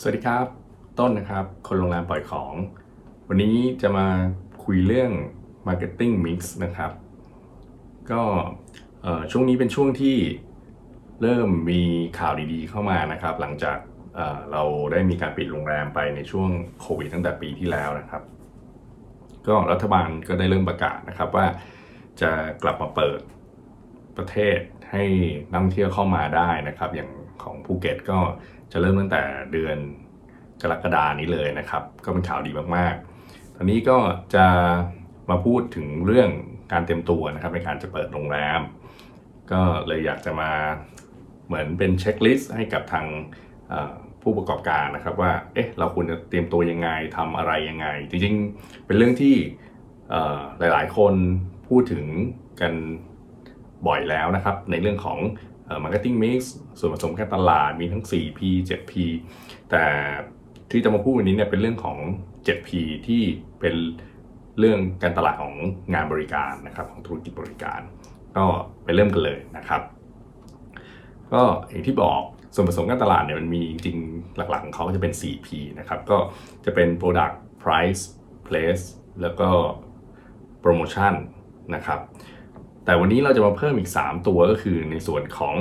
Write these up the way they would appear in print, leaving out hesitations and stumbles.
สวัสดีครับต้นนะครับคนโรงแรมปล่อยของวันนี้จะมาคุยเรื่อง Marketing Mix นะครับก็ช่วงนี้เป็นช่วงที่เริ่มมีข่าวดีๆเข้ามานะครับหลังจากเราได้มีการปิดโรงแรมไปในช่วงโควิดตั้งแต่ปีที่แล้วนะครับก็รัฐบาลก็ได้เริ่มประกาศนะครับว่าจะกลับมาเปิดประเทศให้นักท่องเที่ยวเข้ามาได้นะครับอย่างของภูเก็ตก็จะเริ่มตั้งแต่เดือนกรกฎานี้เลยนะครับก็เป็นข่าวดีมากๆตอนนี้ก็จะมาพูดถึงเรื่องการเตรียมตัวนะครับในการจะเปิดโรงแรมก็เลยอยากจะมาเหมือนเป็นเช็คลิสต์ให้กับทางผู้ประกอบการนะครับว่าเราควรจะเตรียมตัวยังไงทำอะไรยังไงจริงๆเป็นเรื่องที่หลายๆคนพูดถึงกันบ่อยแล้วนะครับในเรื่องของMarketing Mix ส่วนผสมการตลาดมีทั้ง 4P 7P แต่ที่จะมาพูดวันนี้เนี่ยเป็นเรื่องของ 7P ที่เป็นเรื่องการตลาดของงานบริการนะครับของธุรกิจบริการก็ไปเริ่มกันเลยนะครับก็อย่างที่บอกส่วนผสมการตลาดเนี่ยมันมีจริงหลักๆของเขาจะเป็น 4P นะครับก็จะเป็น Product Price Place แล้วก็ Promotion นะครับแต่วันนี้เราจะมาเพิ่มอีก3ตัวก็คือในส่วนของ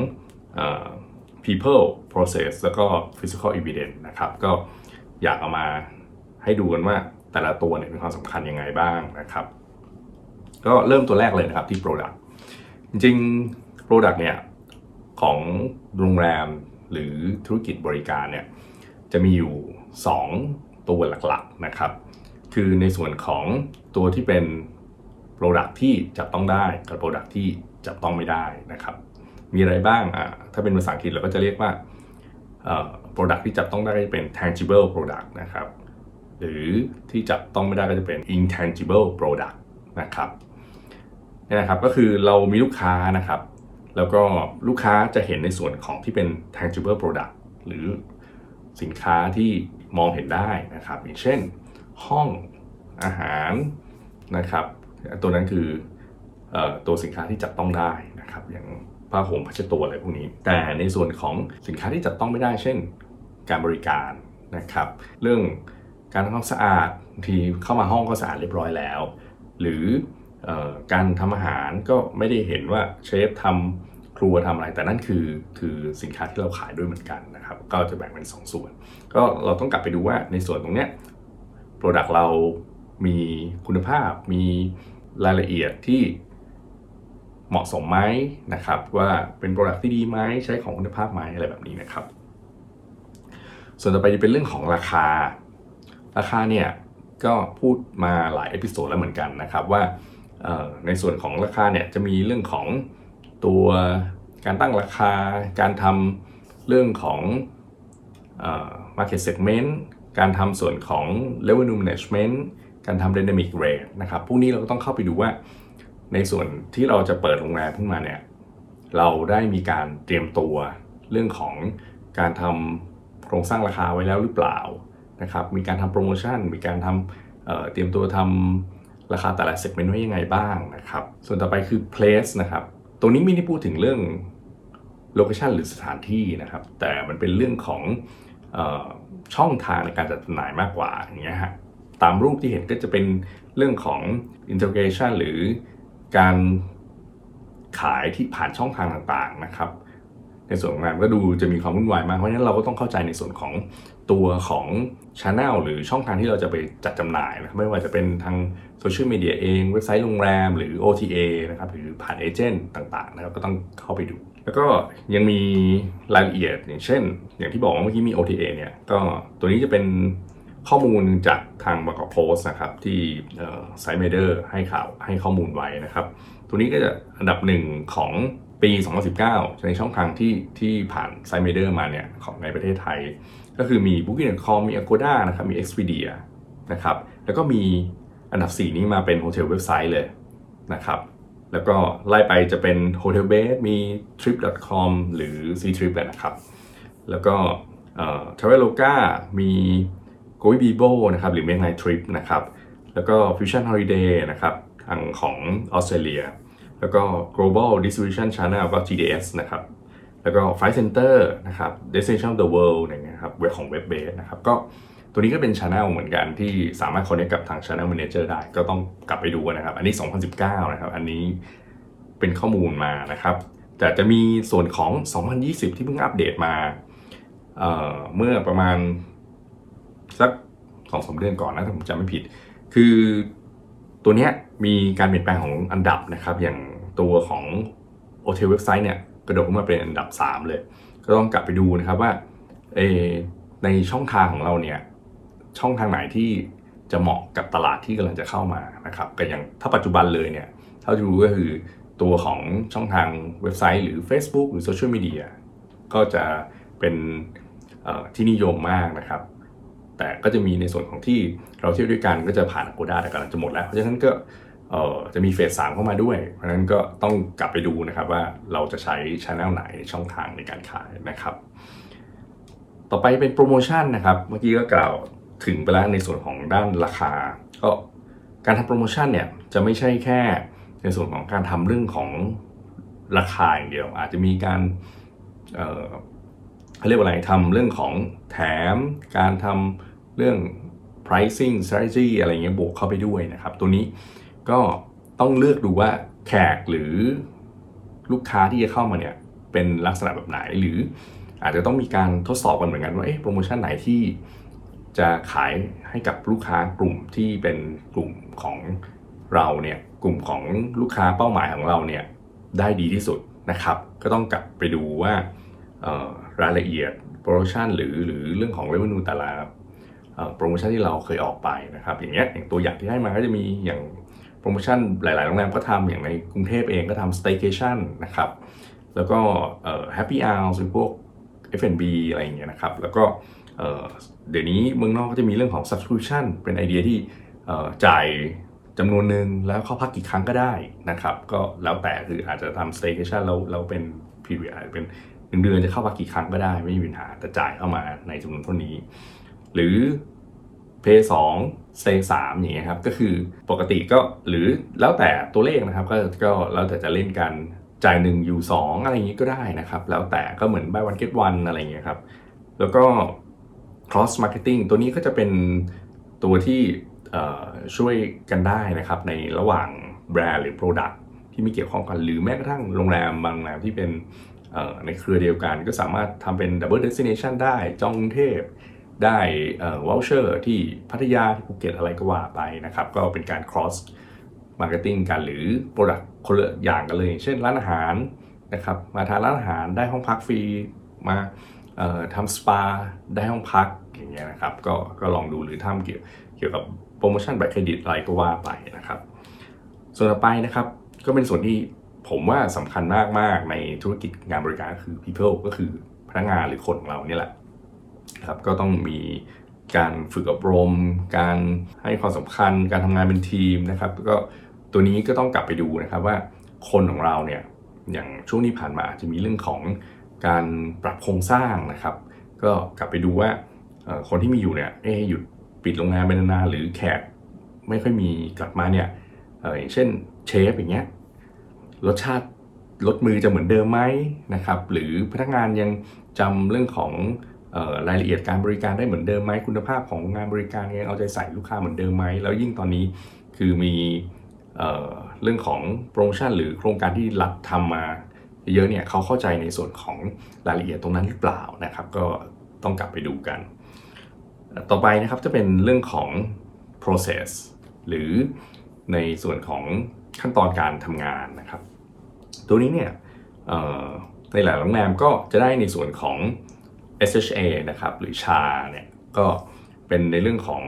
people process แล้วก็ physical evidence นะครับก็อยากเอามาให้ดูกันว่าแต่ละตัวเนี่ยมีความสำคัญยังไงบ้างนะครับก็เริ่มตัวแรกเลยนะครับที่ product จริงๆ product เนี่ยของโรงแรมหรือธุรกิจบริการเนี่ยจะมีอยู่2ตัวหลักๆนะครับคือในส่วนของตัวที่เป็นProduct ที่จับต้องได้กับ Product ที่จับต้องไม่ได้นะครับมีอะไรบ้างถ้าเป็นภาษาอังกฤษเราก็จะเรียกว่าProduct ที่จับต้องได้ก็จะเป็น tangible product นะครับหรือที่จับต้องไม่ได้ก็จะเป็น intangible product นะครับนี่นะครับก็คือเรามีลูกค้านะครับแล้วก็ลูกค้าจะเห็นในส่วนของที่เป็น tangible product หรือสินค้าที่มองเห็นได้นะครับอย่างเช่นห้องอาหารนะครับตัวนั้นคือตัวสินค้าที่จับต้องได้นะครับอย่างผ้าห่มผ้าเช็ดตัวอะไรพวกนี้แต่ในส่วนของสินค้าที่จับต้องไม่ได้เช่นการบริการนะครับเรื่องการทำความสะอาดที่เข้ามาห้องก็สะอาดเรียบร้อยแล้วหรือการทำอาหารก็ไม่ได้เห็นว่าเชฟทำครัวทำอะไรแต่นั่นคือสินค้าที่เราขายด้วยเหมือนกันนะครับก็จะแบ่งเป็น2ส่วนก็เราต้องกลับไปดูว่าในส่วนตรงเนี้ย Product เรามีคุณภาพมีรายละเอียดที่เหมาะสมไหมนะครับว่าเป็น Product ที่ดีไหมใช้ของคุณภาพไหมอะไรแบบนี้นะครับส่วนต่อไปจะเป็นเรื่องของราคาเนี่ยก็พูดมาหลายเอพิโซดแล้วเหมือนกันนะครับว่าในส่วนของราคาเนี่ยจะมีเรื่องของตัวการตั้งราคาการทำเรื่องของmarket segment การทำส่วนของ revenue management การทำ dynamic rate นะครับพวกนี้เราก็ต้องเข้าไปดูว่าในส่วนที่เราจะเปิดโรงแรมขึ้นมาเนี่ยเราได้มีการเตรียมตัวเรื่องของการทำโครงสร้างราคาไว้แล้วหรือเปล่านะครับมีการทำโปรโมชั่นมีการทำเตรียมตัวทำราคาแต่ละ segment ไว้ยังไงบ้างนะครับส่วนต่อไปคือ place นะครับตรงนี้ไม่ได้พูดถึงเรื่อง location หรือสถานที่นะครับแต่มันเป็นเรื่องของช่องทางในการจัดจำหน่ายมากกว่าอย่างเงี้ยฮะตามรูปที่เห็นก็จะเป็นเรื่องของ integration หรือการขายที่ผ่านช่องทางต่างๆนะครับในส่วนของงานก็ดูจะมีความวุ่นวายมากเพราะฉะนั้นเราก็ต้องเข้าใจในส่วนของตัวของ channel หรือช่องทางที่เราจะไปจัดจำหน่ายนะไม่ว่าจะเป็นทางโซเชียลมีเดียเองเว็บไซต์โรงแรมหรือ OTA นะครับหรือผ่านเอเจนต์ต่างๆนะครับก็ต้องเข้าไปดูแล้วก็ยังมีรายละเอียดอย่างเช่นอย่างที่บอกว่าเมื่อกี้มี OTA เนี่ยก็ตัวนี้จะเป็นข้อมูลจากทางบางกอกโพสต์นะครับที่ไซต์เมเดอร์ให้ข้อมูลไว้นะครับตัวนี้ก็จะอันดับหนึ่งของปี 2019 ในช่องทางที่ผ่านไซต์เมเดอร์มาเนี่ยของในประเทศไทยก็คือมี Booking.com มี Agoda นะครับมี Expedia นะครับแล้วก็มีอันดับ4นี้มาเป็นโฮเทลเว็บไซต์เลยนะครับแล้วก็ไล่ไปจะเป็น Hotelbase มี Trip.com หรือ Ctrip นะครับแล้วก็Traveloka มี Goibibo นะครับหรือ Make My Trip นะครับแล้วก็ Fusion Holiday นะครับทางของออสเตรเลียแล้วก็ Global Distribution Channel ก็ GDS นะครับแล้วก็ Flight Center นะครับ Destination of the World อย่างเงี้ยครับเว็บของ Webbase นะครับก็ตัวนี้ก็เป็น Channel เหมือนกันที่สามารถ connect กับทาง Channel Manager ได้ก็ต้องกลับไปดูนะครับอันนี้2019นะครับอันนี้เป็นข้อมูลมานะครับแต่จะมีส่วนของ2020ที่เพิ่งอัปเดตมาเมื่อประมาณสัก 2-3 เดือนก่อนนะถ้าผมจำไม่ผิดคือตัวเนี้ยมีการเปลี่ยนแปลงของอันดับนะครับอย่างตัวของโฮเทลเว็บไซต์เนี่ยกระโดดขึ้นมาเป็นอันดับ3เลยก็ต้องกลับไปดูนะครับว่าในช่องทางของเราเนี่ยช่องทางไหนที่จะเหมาะกับตลาดที่กำลังจะเข้ามานะครับก็อย่างถ้าปัจจุบันเลยเนี่ยเท่าที่รู้ก็คือตัวของช่องทางเว็บไซต์หรือ Facebook หรือโซเชียลมีเดียก็จะเป็นที่นิยมมากนะครับแต่ก็จะมีในส่วนของที่เราเที่ยวด้วยกันก็จะผ่าน Agoda แต่กำลังจะหมดแล้วเพราะฉะนั้นก็จะมีเฟส 3เข้ามาด้วยเพราะฉะนั้นก็ต้องกลับไปดูนะครับว่าเราจะใช้ channel ไหนช่องทางในการขายนะครับต่อไปเป็นโปรโมชั่นนะครับเมื่อกี้ก็กล่าวถึงไปแล้วในส่วนของด้านราคาก็การทำโปรโมชั่นเนี่ยจะไม่ใช่แค่ในส่วนของการทำเรื่องของราคาอย่างเดียวอาจจะมีการเขาเรียกว่าอะไรทำเรื่องของแถมการทำเรื่อง pricing strategy อะไรเงี้ยบวกเข้าไปด้วยนะครับตัวนี้ก็ต้องเลือกดูว่าแขกหรือลูกค้าที่จะเข้ามาเนี่ยเป็นลักษณะแบบไหนหรืออาจจะต้องมีการทดสอบกันเหมือนกันว่าโปรโมชั่นไหนที่จะขายให้กับลูกค้ากลุ่มที่เป็นกลุ่มของเราเนี่ยกลุ่มของลูกค้าเป้าหมายของเราเนี่ยได้ดีที่สุดนะครับก็ต้องกลับไปดูว่ารายละเอียดโปรโมชั่นหรือเรื่องของ revenue แต่ละโปรโมชั่นที่เราเคยออกไปนะครับอย่างเงี้ยอย่างตัวอย่างที่ให้มาก็จะมีอย่างโปรโมชั่นหลายๆโรงแรมก็ทำอย่างในกรุงเทพเองก็ทำ staycation นะครับแล้วก็happy hour เป็นพวก F&B อะไรอย่างเงี้ยนะครับแล้วก็เดี๋ยวนี้เมืองนอกก็จะมีเรื่องของ subscription เป็นไอเดียที่จ่ายจำนวนหนึ่งแล้วเข้าพักกี่ครั้งก็ได้นะครับก็แล้วแต่คืออาจจะทำ staycation แล้วเป็น period อาจจะเป็น1 เดือนจะเข้าพักกี่ครั้งก็ได้ไม่มีปัญหาแต่จ่ายเข้ามาในจำนวนเท่านี้หรือ Pay 2 Stay 3อย่างเงี้ยครับก็คือปกติก็หรือแล้วแต่ตัวเลขนะครับก็แล้วแต่จะเล่นกันจ่าย1อยู่2อะไรอย่างงี้ก็ได้นะครับแล้วแต่ก็เหมือน buy one get one อะไรอย่างเงี้ยครับแล้วก็ cross marketing ตัวนี้ก็จะเป็นตัวที่ช่วยกันได้นะครับในระหว่างแบรนด์หรือ product ที่ไม่เกี่ยวข้องกันหรือแม้กระทั่งโรงแรมบางโรงแรมที่เป็นในเครือเดียวกันก็สามารถทำเป็น double destination ได้จองกรุงเทพได้voucher ที่พัทยาที่ภูเก็ตอะไรก็ว่าไปนะครับก็เป็นการ cross marketing กันหรือ product คนละอย่างกันเลยเช่นร้านอาหารนะครับมาทานร้านอาหารได้ห้องพักฟรีมาทำสปาได้ห้องพักอย่างเงี้ยนะครับก็ลองดูหรือทำเกี่ยวกับโปรโมชั่นบัตรเครดิตอะไรก็ว่าไปนะครับส่วนต่อไปนะครับก็เป็นส่วนที่ผมว่าสำคัญมากในธุรกิจงานบริการก็คือ people ก็คือพนักงานหรือคนของเราเนี่ยแหละครับก็ต้องมีการฝึกอบรมการให้ความสำคัญการทำงานเป็นทีมนะครับก็ตัวนี้ก็ต้องกลับไปดูนะครับว่าคนของเราเนี่ยอย่างช่วงที่ผ่านมาจะมีเรื่องของการปรับโครงสร้างนะครับก็กลับไปดูว่าคนที่มีอยู่เนี่ยหยุดปิดโรงงานไปนานๆหรือแขกไม่ค่อยมีกลับมาเนี่ยอย่างเช่นเชฟอย่างเงี้ยรสชาติรสมือจะเหมือนเดิมไหมนะครับหรือพนักงานยังจำเรื่องของรายละเอียดการบริการได้เหมือนเดิมไหมคุณภาพของงานบริการยังเอาใจใส่ลูกค้าเหมือนเดิมไหมแล้วยิ่งตอนนี้คือมีเรื่องของโปรโมชั่นหรือโครงการที่รัฐทำมาเยอะเนี่ยเขาเข้าใจในส่วนของรายละเอียดตรงนั้นหรือเปล่านะครับก็ต้องกลับไปดูกันต่อไปนะครับจะเป็นเรื่องของ process หรือในส่วนของขั้นตอนการทำงานนะครับตัวนี้เนี่ยในหลายโรงแรมก็จะได้ในส่วนของ SHA นะครับหรือชาเนี่ยก็เป็นในเรื่องของ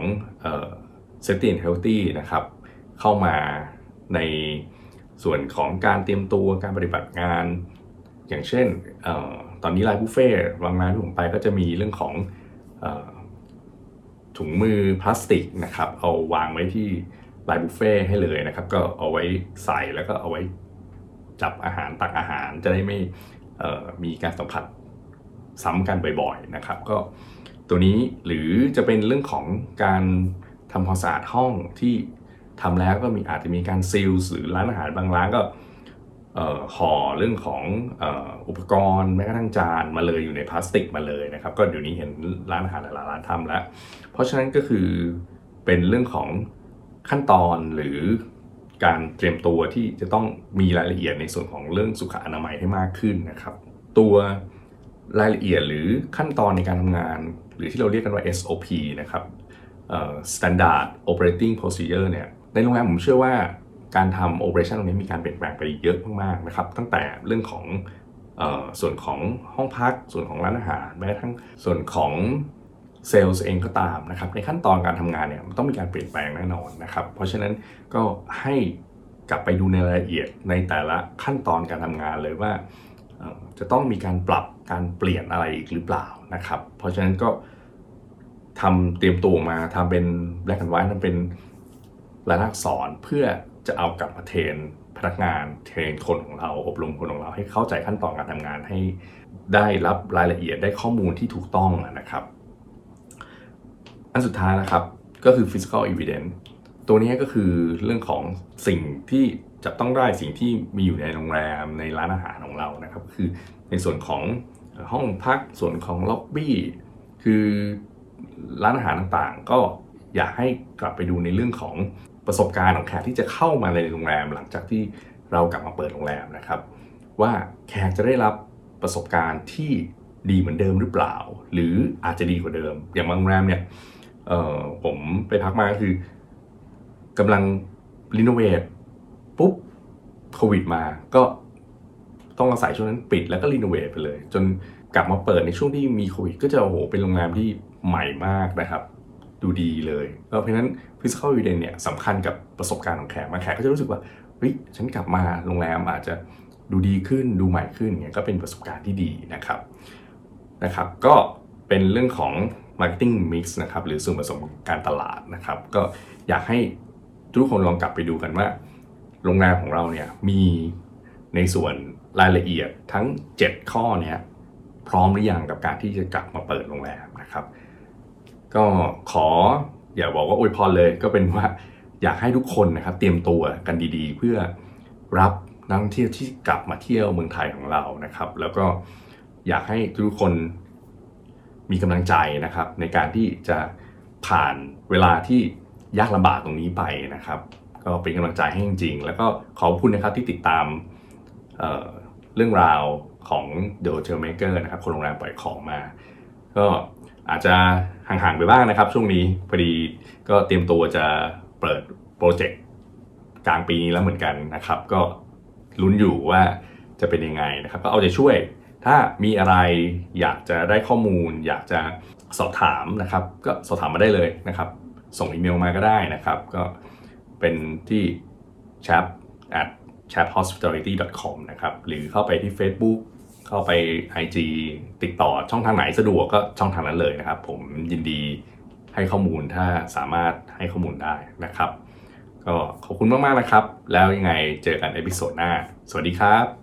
safety and healthy นะครับเข้ามาในส่วนของการเตรียมตัวการปฏิบัติงานอย่างเช่นตอนนี้ไลน์บุฟเฟ่บางร้านที่ผมไปก็จะมีเรื่องของถุงมือพลาสติกนะครับเอาวางไว้ที่ไลน์บุฟเฟ่ให้เลยนะครับก็เอาไว้ใส่แล้วก็เอาไว้จับอาหารตักอาหารจะได้ไม่มีการสัมผัสซ้ำกันบ่อยๆนะครับก็ตัวนี้หรือจะเป็นเรื่องของการทำความสะอาดห้องที่ทำแล้วก็อาจจะมีการซีลหรือร้านอาหารบางร้านก็ห่อเรื่องของอุปกรณ์แม้กระทั่งจานมาเลยอยู่ในพลาสติกมาเลยนะครับก็เดี๋ยวนี้เห็นร้านอาหารหลายร้านทำแล้วเพราะฉะนั้นก็คือเป็นเรื่องของขั้นตอนหรือการเตรียมตัวที่จะต้องมีรายละเอียดในส่วนของเรื่องสุขอนามัยให้มากขึ้นนะครับตัวรายละเอียดหรือขั้นตอนในการทำงานหรือที่เราเรียกกันว่า SOP นะครับ Standard Operating Procedure เนี่ยในโรงแรมผมเชื่อว่าการทำ operation ตรงนี้มีการเปลี่ยนแปลงไปเยอะมากๆนะครับตั้งแต่เรื่องของส่วนของห้องพักส่วนของร้านอาหารแม้กระทั่งส่วนของเซลล์เองก็ตามนะครับในขั้นตอนการทำงานเนี่ยมันต้องมีการเปลี่ยนแปลงแน่นอนนะครับเพราะฉะนั้นก็ให้กลับไปดูในรายละเอียดในแต่ละขั้นตอนการทำงานเลยว่าจะต้องมีการปรับการเปลี่ยนอะไรอีกหรือเปล่านะครับเพราะฉะนั้นก็เตรียมตัวมาทำเป็น black and white ทำเป็นลายลักษณ์อักษรเพื่อจะเอากลับมาเทรนพนักงานเทรนคนของเราอบรมคนของเราให้เข้าใจขั้นตอนการทำงานให้ได้รับรายละเอียดได้ข้อมูลที่ถูกต้องนะครับอันสุดท้ายนะครับก็คือ physical evidence ตัวนี้ก็คือเรื่องของสิ่งที่จับต้องได้สิ่งที่มีอยู่ในโรงแรมในร้านอาหารของเรานะครับคือในส่วนของห้องพักส่วนของล็อบบี้คือร้านอาหารต่างๆก็อยากให้กลับไปดูในเรื่องของประสบการณ์ของแขกที่จะเข้ามาในโรงแรมหลังจากที่เรากลับมาเปิดโรงแรมนะครับว่าแขกจะได้รับประสบการณ์ที่ดีเหมือนเดิมหรือเปล่าหรืออาจจะดีกว่าเดิมอย่างบางโรงแรมเนี่ยผมไปพักมาก็คือกำลังรีโนเวทปุ๊บโควิดมาก็ต้องอาศัยช่วงนั้นปิดแล้วก็รีโนเวทไปเลยจนกลับมาเปิดในช่วงที่มีโควิดก็จะโอ้โหเป็นโรงแรมที่ใหม่มากนะครับดูดีเลยเพราะฉะนั้น physical evidence เนี่ยสำคัญกับประสบการณ์ของแขกมาแขกก็จะรู้สึกว่าเฮ้ยฉันกลับมาโรงแรมอาจจะดูดีขึ้นดูใหม่ขึ้นเนี่ยก็เป็นประสบการณ์ที่ดีนะครับก็เป็นเรื่องของ marketing mix นะครับหรือส่วนผสมการตลาดนะครับก็อยากให้ทุกคนลองกลับไปดูกันว่าโรงแรมของเราเนี่ยมีในส่วนรายละเอียดทั้ง7ข้อเนี่ยพร้อมหรือยังกับการที่จะกลับมาเปิดโรงแรมนะครับก็อย่าบอกว่าอวยพรเลยก็เป็นว่าอยากให้ทุกคนนะครับเตรียมตัวกันดีๆเพื่อรับนักท่องเที่ยวที่กลับมาเที่ยวเมืองไทยของเรานะครับแล้วก็อยากให้ทุกคนมีกำลังใจนะครับในการที่จะผ่านเวลาที่ยากลำบากตรงนี้ไปนะครับก็เป็นกำลังใจให้จริงๆแล้วก็ขอบคุณนะครับที่ติดตามเรื่องราวของ The Hotel Maker นะครับคนโรงแรมปล่อยของมาก็อาจจะห่างๆไปบ้างนะครับช่วงนี้พอดีก็เตรียมตัวจะเปิดโปรเจกต์กลางปีนี้แล้วเหมือนกันนะครับก็ลุ้นอยู่ว่าจะเป็นยังไงนะครับก็เอาใจช่วยถ้ามีอะไรอยากจะได้ข้อมูลอยากจะสอบถามนะครับก็สอบถามมาได้เลยนะครับส่งอีเมลมาก็ได้นะครับก็เป็นที่ chat@chathospitality.com นะครับหรือเข้าไปที่ Facebook เข้าไป IG ติดต่อช่องทางไหนสะดวกก็ช่องทางนั้นเลยนะครับผมยินดีให้ข้อมูลถ้าสามารถให้ข้อมูลได้นะครับก็ขอบคุณมากๆนะครับแล้วยังไงเจอกันเอพิโซดหน้าสวัสดีครับ